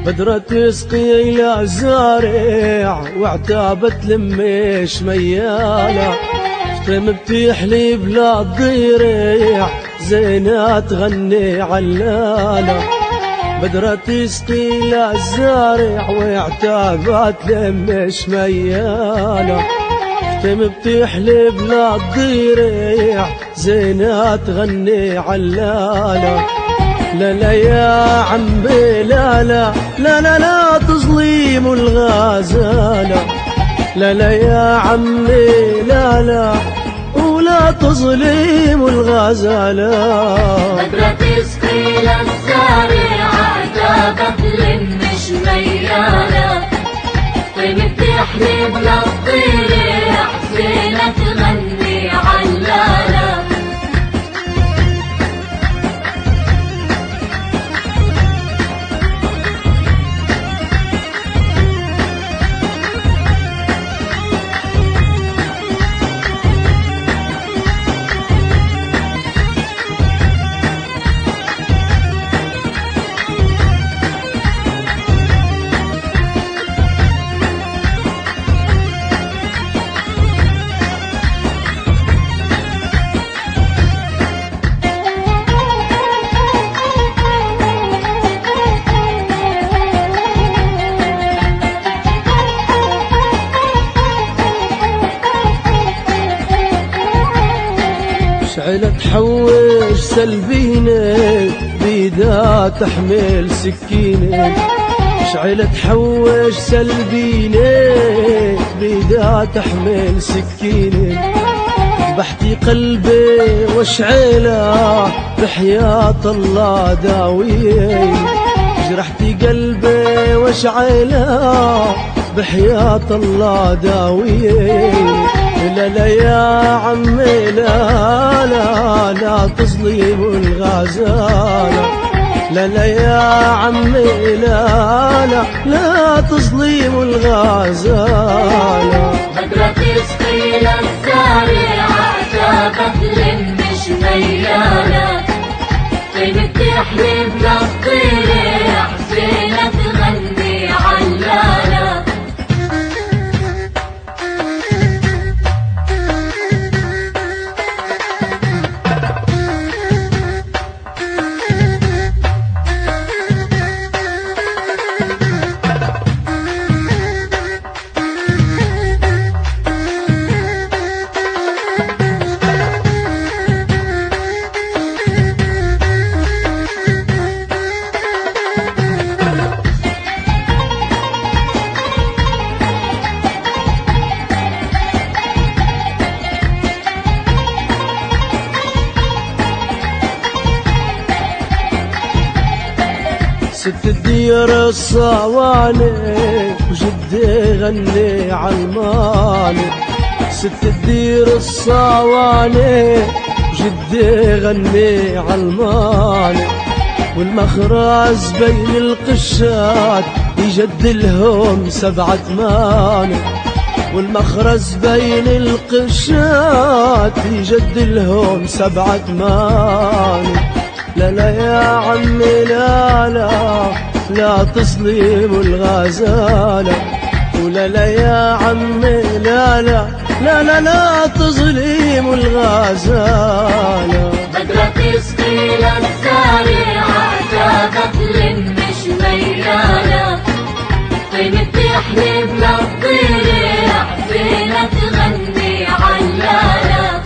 بدرة تسقي إلى الزارع وعتابة تلمش ميالة، فتم بتحلي بلا الضريع زينة تغني علالة. بدرة تسقي إلى الزارع وعتابة تلمش ميالة، فتم بتحلي بلا الضريع زينة تغني علالة. لا لا يا عمي لا لا لا لا لا تظلم الغزالة، لا لا يا عمي لا لا ولا تظلم الغزالة. بدرة تسقي للزارع عتابة تلمش ميالة، طيب بتحلي بلا الضريع زينة تغني علالة. شعلة تحوش سلبينة بيدا تحمل سكينة، شعلة تحوش سلبينة بيدا تحمل سكينة. ذبحتي قلبي وشعيلة بحياة الله داوية، جرحتي قلبي وشعيلة بحياة الله داوية. لا لا يا عمي لا لا لا تظلم الغزالة، لا لا يا عمي لا لا لا تظلم الغزالة. بدرة تسقي للزارع عتابة تلمش ميالة، طيب بتحلي بلا الضريع زينة تغني علالة. ست الدير الصواني وجدي غني عالماني، ست الدير الصواني وجدي غني عالماني. والمخرز بين القشات يجد لهم 7 ماني، والمخرز بين القشات يجد لهم 7 ماني. لا لا يا عمي لا لا لا تظلم الغزالة، ولا لا يا عمي لا لا لا لا لا تظلم الغزالة. بدرة تسقي للزارع عتابة تلمش ميالة، طيب بتحلي بلا الضريع زينة تغني علالة.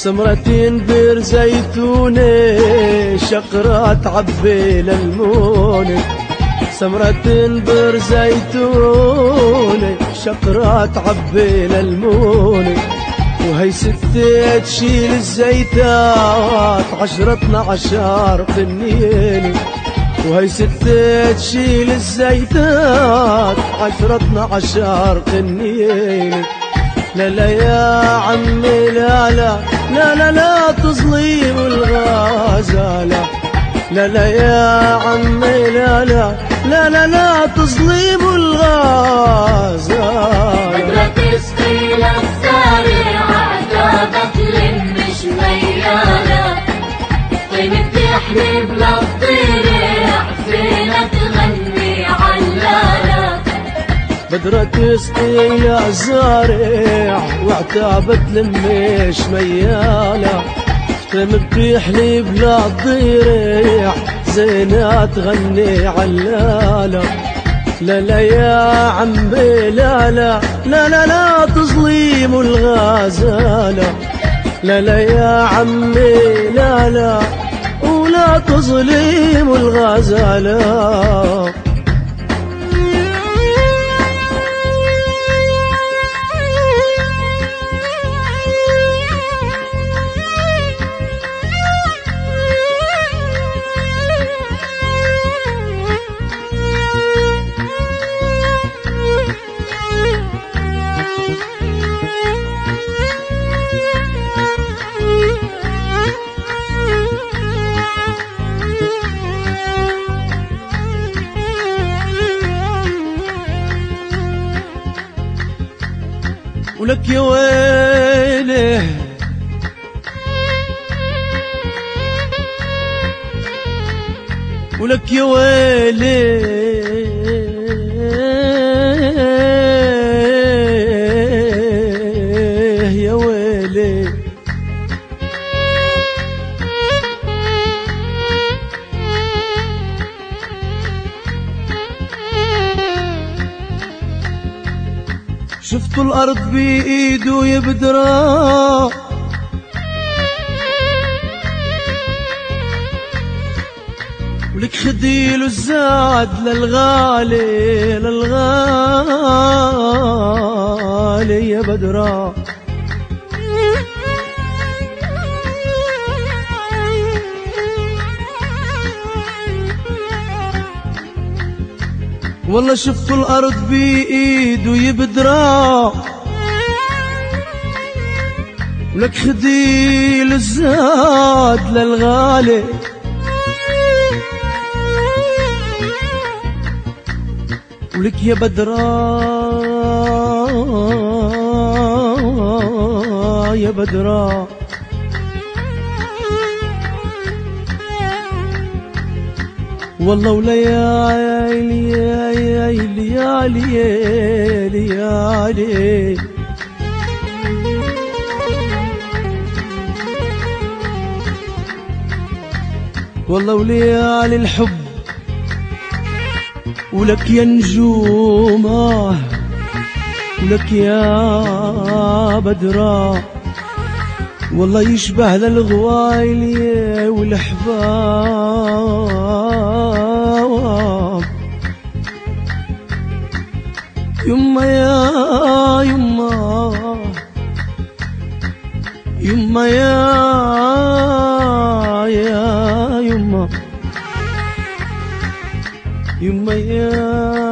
سمرتين بير زيتونة شقرات عبي للمونة سمرتين بير زيتونة شقرات عبي للمونة وهي ستة تشيل الزيتات 10 قنينة وهي ستة تشيل الزيتات 10 قنينة لا لا يا عمي لا لا لا لا لا تظلم الغزالة لا لا يا عمي لا لا لا لا لا تظلم الغزالة بدرة تسقي للزارع عتابة تلمش ميالة طيبة تحلب للضيرع فينا تغني علالة بدرة تسقي يا زارع وعتابة تلمش ميالة بتحلب للضيرع زينة تغني علالة لا لا يا عمي لا لا لا لا لا تظلم الغزالة لا لا يا عمي لا لا ولا تظلم الغزالة ولك يا ويلي ولك يا ويلي يا ويلي شفتوا الأرض بإيده يبدرا ولك خديله الزاد للغالي للغالي يا بدرا والله شفتوا الأرض بإيده يبدرا ولك خديل الزاد للغالي ولك يا بدرا يا بدرا والله وليالي يا ليالي يا ليالي والله وليالي الحب ولك يا نجومه ولك يا بدرا والله يشبه للغوايلي والأحباب يما يا يما يما يا يما يما يا